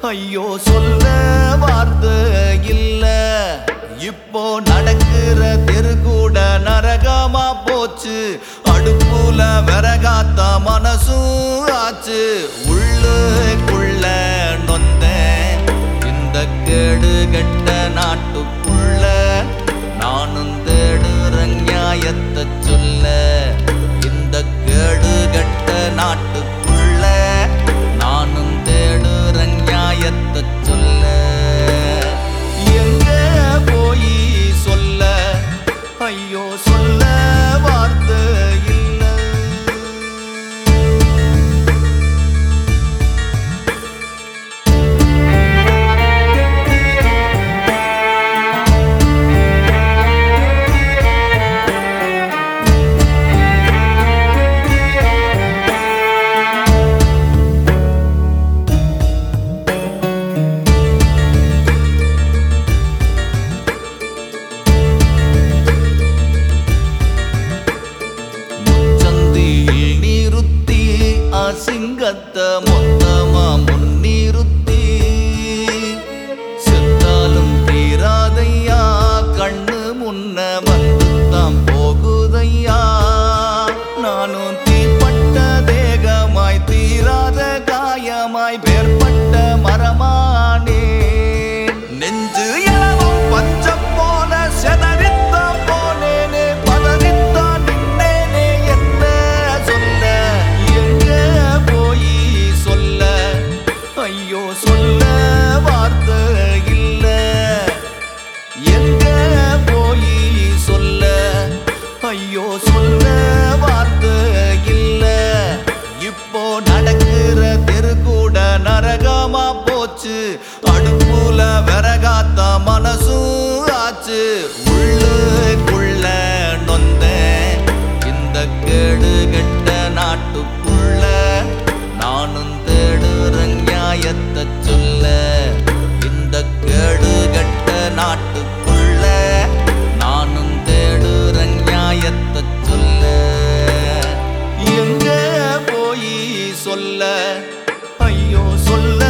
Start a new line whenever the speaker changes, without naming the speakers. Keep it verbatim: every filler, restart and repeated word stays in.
ஐயோ சொல்ல வார்த்தை இல்ல. இப்போ நடக்கிற தெரு கூட நரகமா போச்சு. அடுப்புல விறகாத்த மனசும் ஆச்சு. உள்ளுக்குள்ள நொந்த இந்த கேடு கெட்ட நாட்டுக்குள்ள நானும் தேடுற நியாயத்தை சொல்ல. இந்த கேடு கெட்ட நாட்டுக்குள்ள நானும் தேடுற நியாயத்தை சொல்ல. எங்க போய் சொல்ல ஐயோ சொல்ல வார்த்தை இல்ல. சிங்கத்தை மொத்தமா முன்னிறுத்தி செத்தாலும் தீராதையா. கண்ணு முன்ன வந்துத்தான் போகுதையா. நானும் தீப்பட்ட தேகமாய் தீராத காயமாய் வேற்பட்ட மரமானே. நெஞ்சு இளவும் பஞ்சம் போல செதறித்த போனேனே. பதறித்தான் நின்னேனே என்ன சொல்ல. எங்க போய் சொல்ல ஐயோ சொல்ல வார்த்தை இல்ல. எங்க போய் சொல்ல ஐயோ சொல்ல வார்த்தை இல்ல. இப்போ நடக்கிற தெரு கூட நரகமா போச்சு. அடுப்புல விறகாத்த மனசும் ஆச்சு. உள்ளுக்குள்ள நொந்த இந்த கேடு கெட்ட நாட்டுக்குள்ள நானும் தேடுற நியாயத்தை சொல்ல. இந்த கேடு கெட்ட நாட்டுக்குள்ள நானும் தேடுற நியாயத்தை சொல்ல. எங்க போய் சொல்ல ஐயோ சொல்ல